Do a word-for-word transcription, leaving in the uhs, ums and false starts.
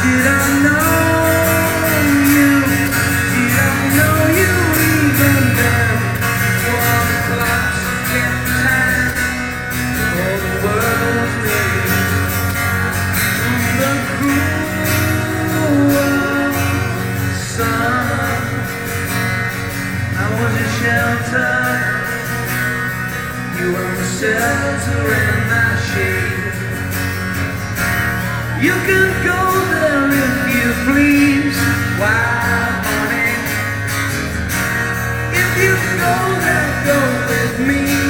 Did I know you? Did I know you even then? Was clocks kept time? All the world was made from the cruel sun. I was a shelter. You were the shelter in my shade. You can go there if you please, wild honey. If you go there, go with me.